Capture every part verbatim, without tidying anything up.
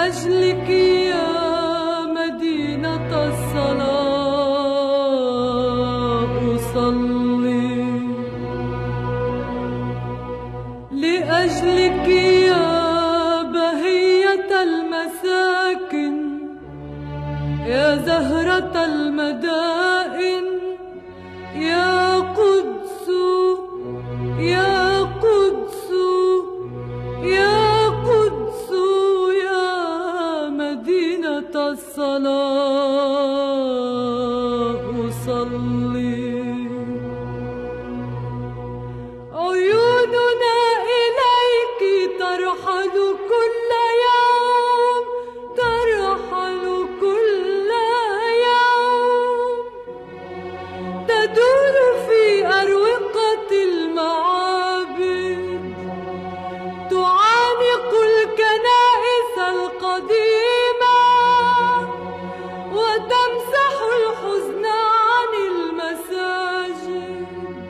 لأجلك يا مدينة الصلاة أصلي، لأجلك يا بهية المساكن، يا زهرة المدائن، يا قدس يا قدس يا قدس يا مدينة الصلاة أصلي. عيوننا إليك ترحل كل يوم، ترحل كل يوم، تدور في أروقة المعابد، تعانق الكنائس القديمة، وتمسح الحزن عن المساجد.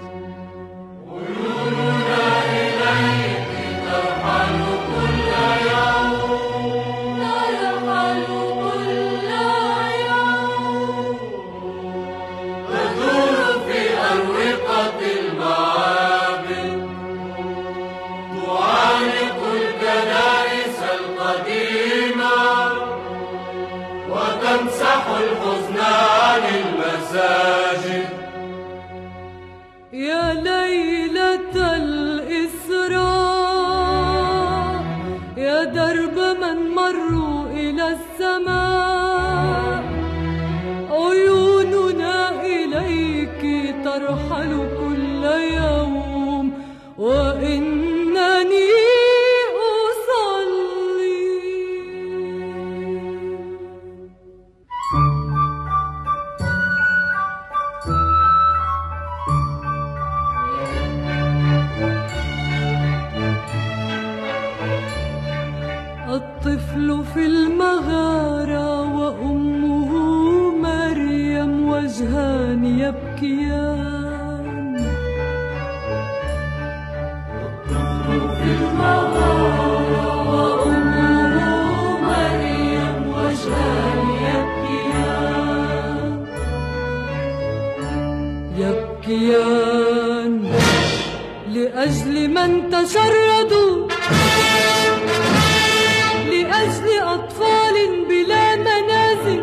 عيوننا إليك ترحل كل يوم، ترحل كل يوم، تدور في أروقة المعابد، تعانق الكنائس القديمة، وتمسح الحزن عن المساجد. يا ليلة الإسراء، يا درب من مروا إلى السماء، عيوننا إليك ترحل كل يوم، وإنني أصلي. الطفل في المغارة وأمه مريم وجهان يبكيان، في المغارة وأمه مريم وجهان يبكيان، يبكيان لأجل من تشردوا، لأجل أطفال بلا منازل،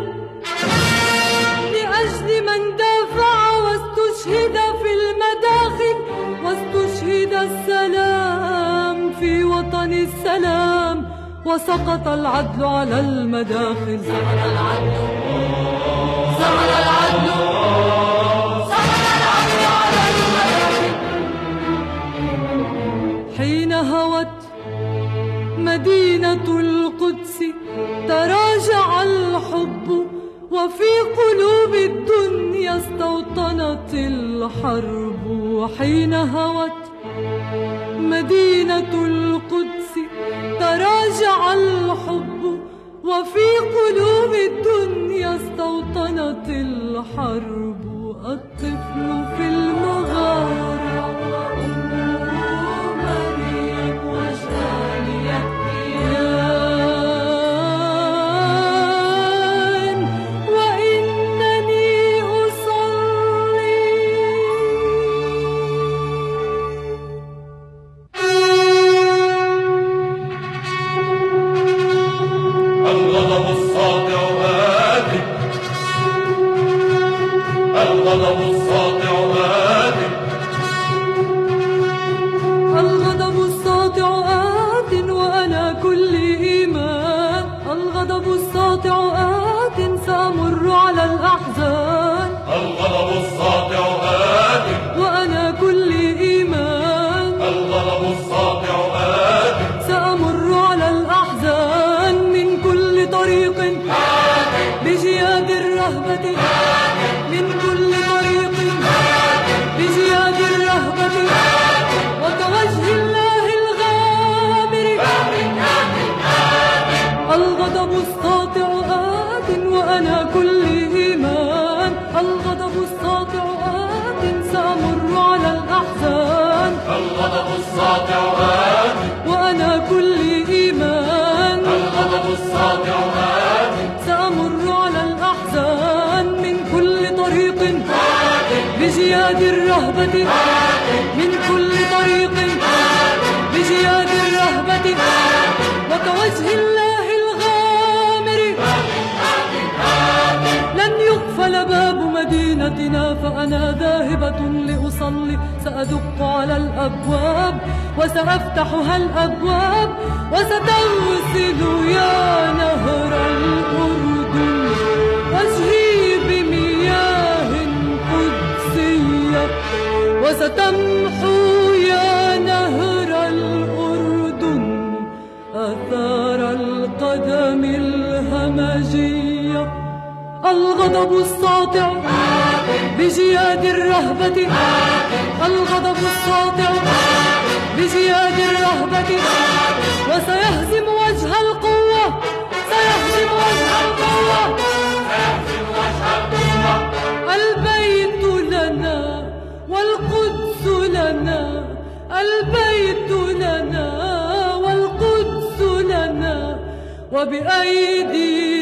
لأجل من دافع واستشهد في المداخل، واستشهد السلام في وطن السلام، وسقط العدل على المداخل. سقط العدل، سقط العدل، سقط العدل على المداخل. حين هوت مدينة القدس تراجع الحب، وفي قلوب الدنيا استوطنت الحرب. حين هوت مدينة القدس تراجع الحب، وفي قلوب الدنيا استوطنت الحرب. الطفل في المغارة وأمه مريم وجهان يبكيان، وإنني أصلي. الغضب الساطع هادئ، الغضب الساطع هادئ، الغضب الساطع آت وأنا كل إيمان، الغضب الساطع آت سأمر على الأحزان، الغضب الساطع هادئ، وأنا كل إيمان، الغضب الساطع هادئ، سأمر على الأحزان من كل طريق بجياد الرهبة، من كل طريق بجياد الرهبة، وكوجه الله الغامر. الغضب الساطع آت وأنا كل إيمان، الغضب الساطع آت سأمر على الأحزان، الغضب الساطع هادئ، وأنا كل إيمان، الغضب الساطع بجياد الرهبة من كل طريق، بجياد الرهبة وكوجه الله الغامر لن يقفل باب مدينتنا، فأنا ذاهبة لأصلي، سأدق على الأبواب وسأفتحها الأبواب، وستغسل يا نهر الأردن وجهي بمياه قدسية، وستمحو يا نهر الأردن آثار القدم الهمجية. الغضب الساطع بجياد الرهبة، الغضب الساطع بجياد الرهبة، وسيهزم وجه القوة، سيهزم وجه القوة. البيت لنا والقدس لنا، البيت لنا والقدس لنا، وبأيدي